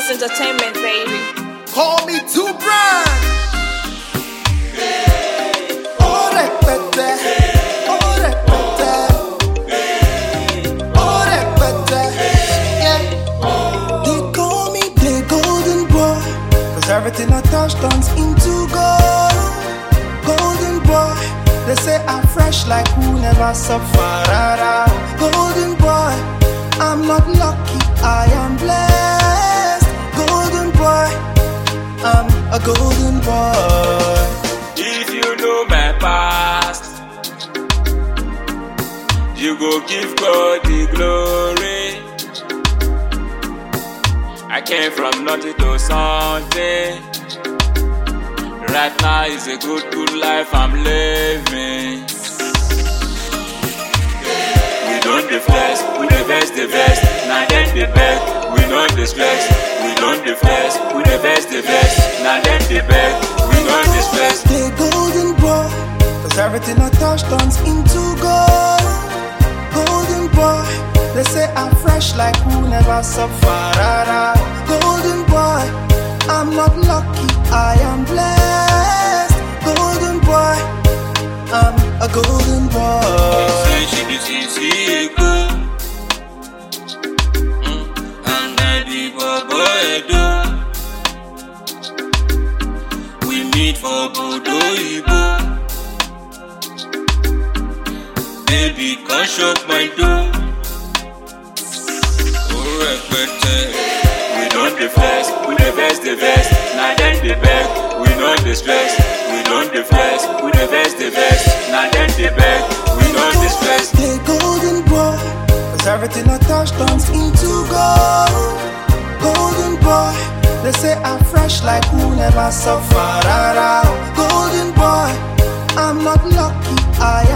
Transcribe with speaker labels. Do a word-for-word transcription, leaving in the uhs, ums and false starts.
Speaker 1: G's Entertainment, baby.
Speaker 2: Call me two brand. Oh, repete. Oh, repete. Oh, repete. Yeah. They call me the golden boy, 'cause everything I touch turns into gold. Golden boy. They say I'm fresh like who never suffer. Golden boy. I'm not lucky, I am blessed. Golden boy, I'm a golden boy.
Speaker 3: If you know my past, you go give God the glory. I came from nothing to something. Right now is a good, good life I'm living. We don't the flesh, we the best, the best. Now then the best, we don't the stress. We don't the flesh, we the best, the best. Now then the best, we don't the stress.
Speaker 2: The golden boy, 'cause everything I touch turns into gold. Golden boy, they say I'm fresh like who never suffer. Golden boy, I'm not lucky, I am blessed. Golden boy, I'm a golden boy.
Speaker 3: Say she be see go, and then the boy do. We meet for Bodo Ibo. Baby, come shop my door. Oh, repete. We don't the flesh, we the best, the best. Now then the best, we don't the stress. We don't the flesh, we the best, the best. Now then the best, we don't the stress.
Speaker 2: The golden boy, 'cause everything I touch turns into gold. Golden boy, they say I'm fresh like who never suffer. Golden boy, I'm not lucky, I